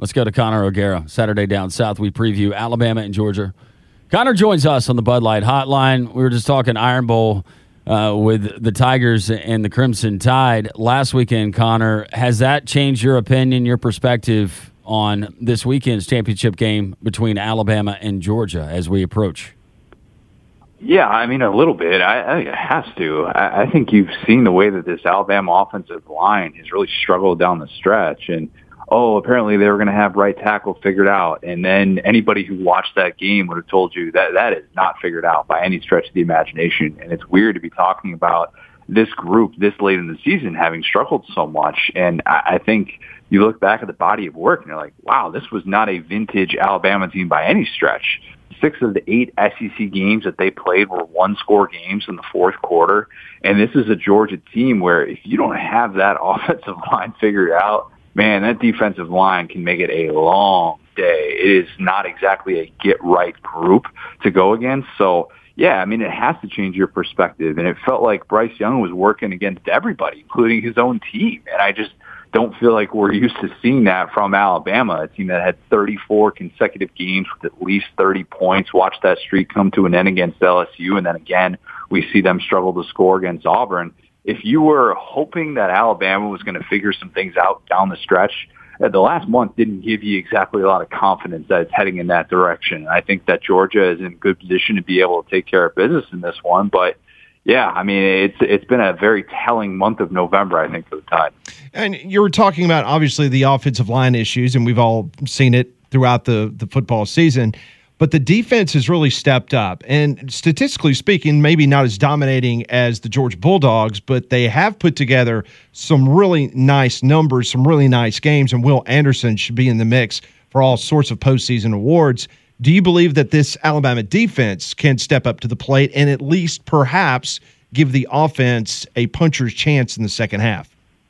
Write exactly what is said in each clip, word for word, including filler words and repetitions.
Let's go to Connor O'Gara. Saturday Down South, we preview Alabama and Georgia. Connor joins us on the Bud Light Hotline. We were just talking Iron Bowl uh, with the Tigers and the Crimson Tide last weekend. Connor, has that changed your opinion, your perspective on this weekend's championship game between Alabama and Georgia as we approach? Yeah, I mean, a little bit. I, I it has to. I, I think you've seen the way that this Alabama offensive line has really struggled down the stretch. And, oh, apparently they were going to have right tackle figured out. And then anybody who watched that game would have told you that that is not figured out by any stretch of the imagination. And it's weird to be talking about this group this late in the season having struggled so much. And I, I think you look back at the body of work and you're like, wow, this was not a vintage Alabama team by any stretch. Six of the eight S E C games that they played were one-score games in the fourth quarter. And this is a Georgia team where if you don't have that offensive line figured out, man, that defensive line can make it a long day. It is not exactly a get-right group to go against. So, yeah, I mean, it has to change your perspective. And it felt like Bryce Young was working against everybody, including his own team. And I just don't feel like we're used to seeing that from Alabama, a team that had thirty-four consecutive games with at least thirty points. Watch that streak come to an end against L S U, and then again, we see them struggle to score against Auburn. If you were hoping that Alabama was going to figure some things out down the stretch, the last month didn't give you exactly a lot of confidence that it's heading in that direction. I think that Georgia is in good position to be able to take care of business in this one, but yeah, I mean, it's it's been a very telling month of November, I think, for the Tide. And you were talking about, obviously, the offensive line issues, and we've all seen it throughout the, the football season. But the defense has really stepped up. And statistically speaking, maybe not as dominating as the Georgia Bulldogs, but they have put together some really nice numbers, some really nice games, and Will Anderson should be in the mix for all sorts of postseason awards. Do you believe that this Alabama defense can step up to the plate and at least perhaps give the offense a puncher's chance in the second half?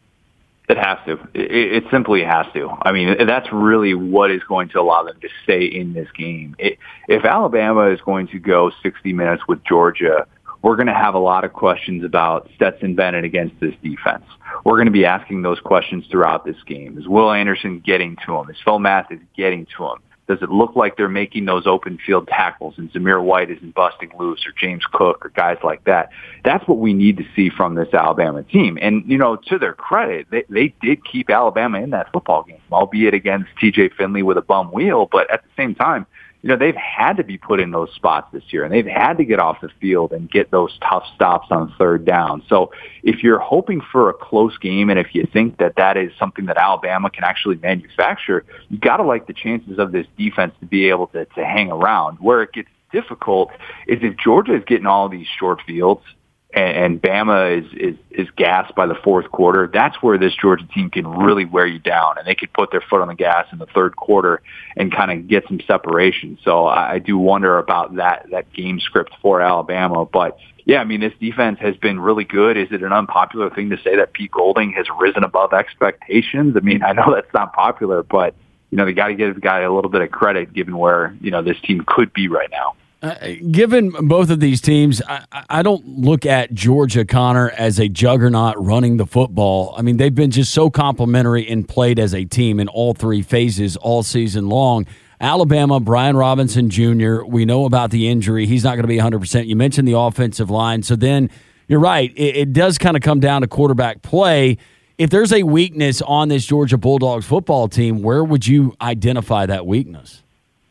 It has to. It, it simply has to. I mean, that's really what is going to allow them to stay in this game. It, if Alabama is going to go sixty minutes with Georgia, we're going to have a lot of questions about Stetson Bennett against this defense. We're going to be asking those questions throughout this game. Is Will Anderson getting to him? Is Phil Mathis getting to him? Does it look like they're making those open field tackles and Zamir White isn't busting loose, or James Cook or guys like that? That's what we need to see from this Alabama team. And, you know, to their credit, they, they did keep Alabama in that football game, albeit against T J Finley with a bum wheel. But at the same time, you know, they've had to be put in those spots this year, and they've had to get off the field and get those tough stops on third down. So if you're hoping for a close game, and if you think that that is something that Alabama can actually manufacture, you got to like the chances of this defense to be able to, to hang around. Where it gets difficult is if Georgia is getting all these short fields and Bama is, is, is gassed by the fourth quarter, that's where this Georgia team can really wear you down, and they could put their foot on the gas in the third quarter and kind of get some separation. So I, I do wonder about that, that game script for Alabama. But, yeah, I mean, this defense has been really good. Is it an unpopular thing to say that Pete Golding has risen above expectations? I mean, I know that's not popular, but, you know, they got to give the guy a little bit of credit given where, you know, this team could be right now. Uh, given both of these teams, I, I don't look at Georgia, Connor, as a juggernaut running the football. I mean, they've been just so complimentary and played as a team in all three phases all season long. Alabama, Brian Robinson Junior, we know about the injury. He's not going to be one hundred percent. You mentioned the offensive line. So then you're right. It, it does kind of come down to quarterback play. If there's a weakness on this Georgia Bulldogs football team, where would you identify that weakness?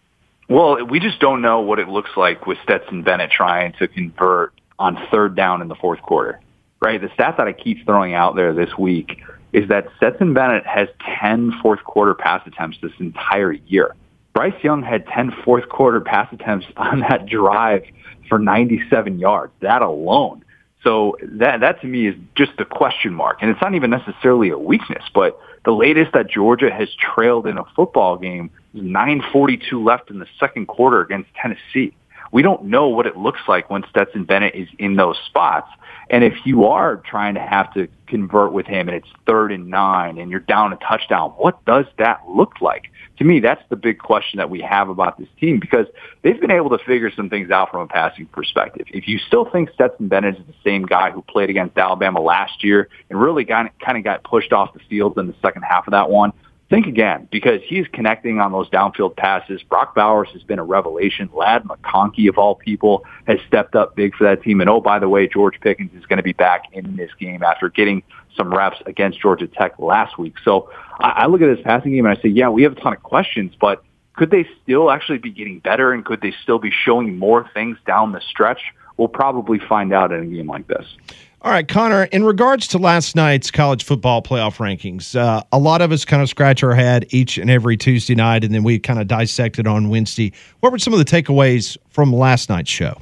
Well, we just don't know what it looks like with Stetson Bennett trying to convert on third down in the fourth quarter, right? The stat that I keep throwing out there this week is that Stetson Bennett has ten fourth quarter pass attempts this entire year. Bryce Young had ten fourth quarter pass attempts on that drive for ninety-seven yards, that alone. So that, that to me is just a question mark. And it's not even necessarily a weakness, but the latest that Georgia has trailed in a football game is nine forty-two left in the second quarter against Tennessee. We don't know what it looks like when Stetson Bennett is in those spots. And if you are trying to have to convert with him and it's third and nine and you're down a touchdown, what does that look like? To me, that's the big question that we have about this team, because they've been able to figure some things out from a passing perspective. If you still think Stetson Bennett is the same guy who played against Alabama last year and really got, kind of got pushed off the field in the second half of that one, think again, because he's connecting on those downfield passes. Brock Bowers has been a revelation. Ladd McConkey, of all people, has stepped up big for that team. And, oh, by the way, George Pickens is going to be back in this game after getting some reps against Georgia Tech last week. So I, I look at this passing game and I say, yeah, we have a ton of questions, but could they still actually be getting better, and could they still be showing more things down the stretch? We'll probably find out in a game like this. All right, Connor, in regards to last night's college football playoff rankings, uh, a lot of us kind of scratch our head each and every Tuesday night, and then we kind of dissect it on Wednesday. What were some of the takeaways from last night's show?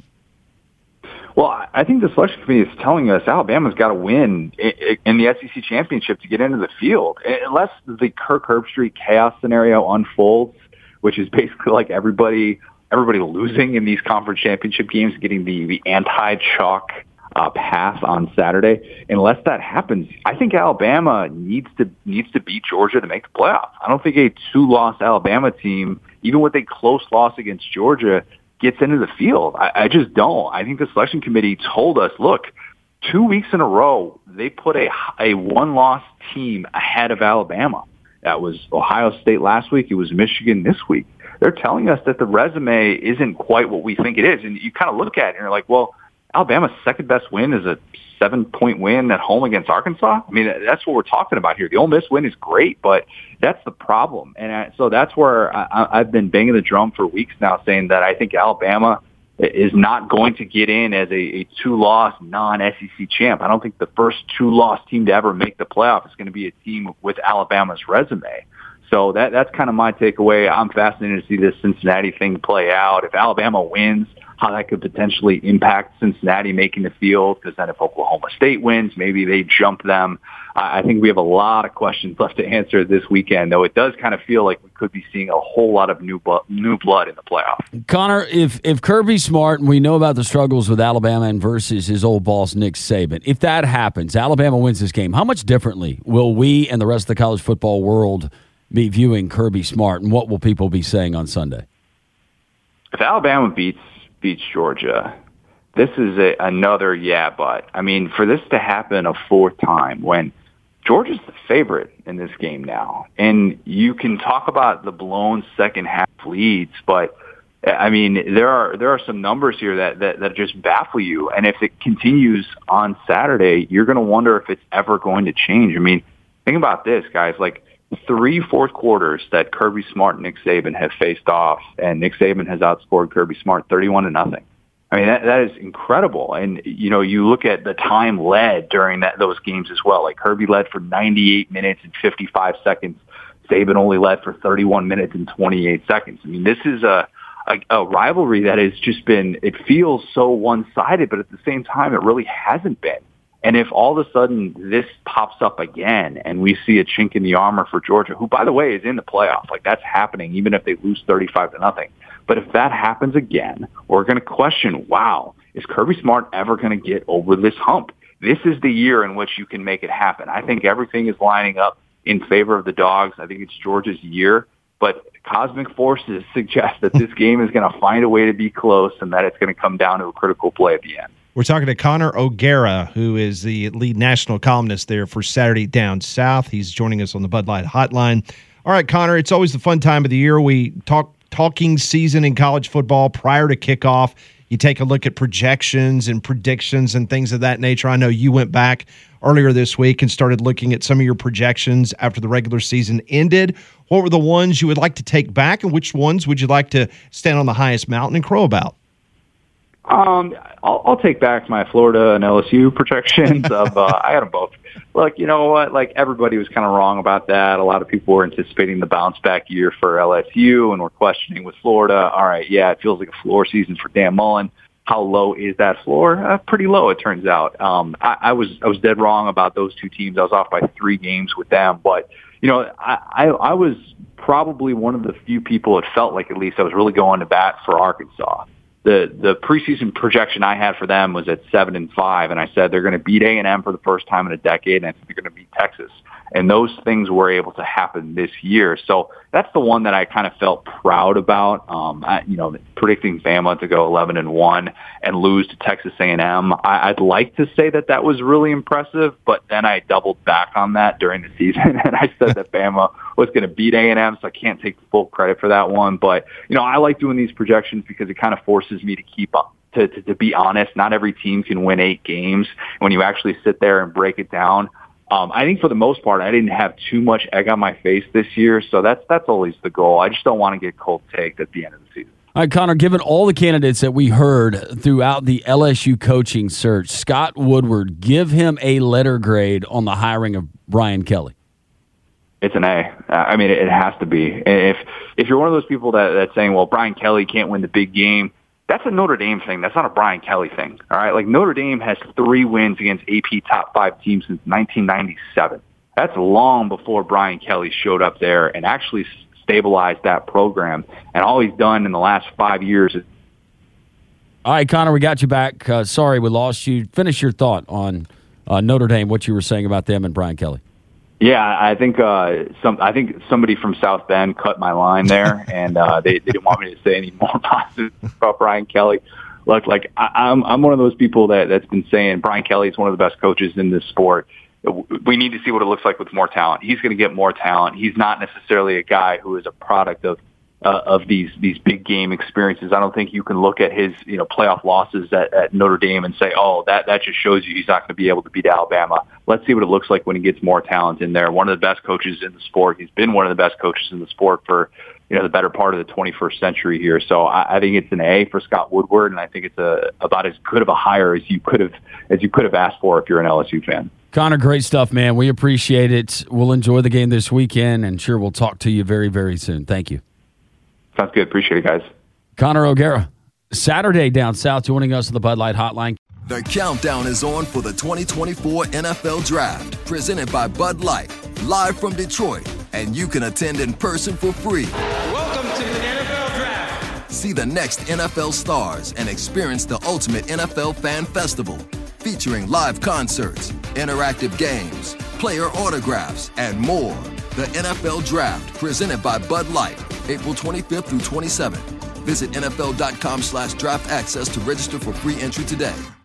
Well, I think the selection committee is telling us Alabama's got to win in the S E C championship to get into the field. Unless the Kirk Herbstreit chaos scenario unfolds, which is basically like everybody everybody losing in these conference championship games, getting the, the anti-chalk uh, pass on Saturday. Unless that happens, I think Alabama needs to needs to beat Georgia to make the playoff. I don't think a two-loss Alabama team, even with a close loss against Georgia, gets into the field. I, I just don't. I think the selection committee told us, look, two weeks in a row, they put a, a one-loss team ahead of Alabama. That was Ohio State last week. It was Michigan this week. They're telling us that the resume isn't quite what we think it is. And you kind of look at it and you're like, well, Alabama's second best win is a seven-point win at home against Arkansas. I mean, that's what we're talking about here. The Ole Miss win is great, but that's the problem. And I, so that's where I, I've been banging the drum for weeks now, saying that I think Alabama is not going to get in as a, a two-loss non-S E C champ. I don't think the first two-loss team to ever make the playoff is going to be a team with Alabama's resume. So that that's kind of my takeaway. I'm fascinated to see this Cincinnati thing play out. If Alabama wins, how that could potentially impact Cincinnati making the field, because then if Oklahoma State wins, maybe they jump them. I think we have a lot of questions left to answer this weekend, though it does kind of feel like we could be seeing a whole lot of new bu- new blood in the playoff. Connor, if if Kirby's smart, and we know about the struggles with Alabama and versus his old boss, Nick Saban, if that happens, Alabama wins this game, how much differently will we and the rest of the college football world be viewing Kirby Smart, and what will people be saying on Sunday? If Alabama beats beats Georgia, this is a, another yeah, but. I mean, for this to happen a fourth time when Georgia's the favorite in this game now, and you can talk about the blown second half leads, but I mean, there are there are some numbers here that, that, that just baffle you, and if it continues on Saturday, you're going to wonder if it's ever going to change. I mean, think about this, guys, like three fourth quarters that Kirby Smart and Nick Saban have faced off, and Nick Saban has outscored Kirby Smart thirty-one to nothing. I mean, that, that is incredible. And, you know, you look at the time led during that those games as well. Like Kirby led for ninety-eight minutes and fifty-five seconds. Saban only led for thirty-one minutes and twenty-eight seconds. I mean, this is a, a, a rivalry that has just been, it feels so one-sided, but at the same time, it really hasn't been. And if all of a sudden this pops up again and we see a chink in the armor for Georgia, who, by the way, is in the playoff, like that's happening even if they lose thirty-five to nothing. But if that happens again, we're going to question, wow, is Kirby Smart ever going to get over this hump? This is the year in which you can make it happen. I think everything is lining up in favor of the Dogs. I think it's Georgia's year. But cosmic forces suggest that this game is going to find a way to be close and that it's going to come down to a critical play at the end. We're talking to Connor O'Gara, who is the lead national columnist there for Saturday Down South. He's joining us on the Bud Light Hotline. All right, Connor, it's always the fun time of the year. We talk talking season in college football prior to kickoff. You take a look at projections and predictions and things of that nature. I know you went back earlier this week and started looking at some of your projections after the regular season ended. What were the ones you would like to take back, and which ones would you like to stand on the highest mountain and crow about? Um, I'll, I'll take back my Florida and L S U projections of, uh, I had them both. Look, you know what, like everybody was kind of wrong about that. A lot of people were anticipating the bounce back year for L S U and were questioning with Florida. All right, yeah, it feels like a floor season for Dan Mullen. How low is that floor? Uh, pretty low, it turns out. Um, I, I was, I was dead wrong about those two teams. I was off by three games with them, but you know, I, I, I was probably one of the few people, it felt like at least, I was really going to bat for Arkansas. The the preseason projection I had for them was at seven and five, and I said they're going to beat A and M for the first time in a decade, and I think they're going to beat Texas. And those things were able to happen this year. So that's the one that I kind of felt proud about. Um, I, you know, predicting Bama to go eleven and one and lose to Texas A and M. I, I'd like to say that that was really impressive, but then I doubled back on that during the season, and I said that Bama was going to beat A and M, so I can't take full credit for that one. But, you know, I like doing these projections because it kind of forces me to keep up. To, to, to be honest, not every team can win eight games. When you actually sit there and break it down, um, I think for the most part, I didn't have too much egg on my face this year. So that's that's always the goal. I just don't want to get cold taked at the end of the season. All right, Connor, given all the candidates that we heard throughout the L S U coaching search, Scott Woodward, give him a letter grade on the hiring of Brian Kelly. It's an A. I mean, it has to be. If if you're one of those people that, that's saying, well, Brian Kelly can't win the big game, that's a Notre Dame thing. That's not a Brian Kelly thing. All right. Like Notre Dame has three wins against A P top five teams since nineteen ninety-seven. That's long before Brian Kelly showed up there and actually stabilized that program. And all he's done in the last five years is. All right, Connor, we got you back. Uh, sorry, we lost you. Finish your thought on uh, Notre Dame, what you were saying about them and Brian Kelly. Yeah, I think uh, some. I think somebody from South Bend cut my line there, and uh, they, they didn't want me to say any more positive about Brian Kelly. Look, like I, I'm, I'm one of those people that that's been saying Brian Kelly is one of the best coaches in this sport. We need to see what it looks like with more talent. He's going to get more talent. He's not necessarily a guy who is a product of uh, of these these big game experiences. I don't think you can look at his you know playoff losses at, at Notre Dame and say, oh, that that just shows you he's not going to be able to beat Alabama. Let's see what it looks like when he gets more talent in there. One of the best coaches in the sport. He's been one of the best coaches in the sport for you know the better part of the twenty-first century here. So I, I think it's an A for Scott Woodward, and I think it's a about as good of a hire as you could have as you could have asked for if you're an L S U fan. Connor, great stuff, man. We appreciate it. We'll enjoy the game this weekend, and sure we'll talk to you very, very soon. Thank you. Sounds good. Appreciate it, guys. Connor O'Gara, Saturday down south, joining us on the Bud Light Hotline. The countdown is on for the twenty twenty-four N F L Draft, presented by Bud Light, live from Detroit, and you can attend in person for free. Welcome to the N F L Draft. See the next N F L stars and experience the ultimate N F L fan festival, featuring live concerts, interactive games, player autographs, and more. The N F L Draft, presented by Bud Light, April twenty-fifth through twenty-seventh. Visit N F L dot com slash draft access to register for free entry today.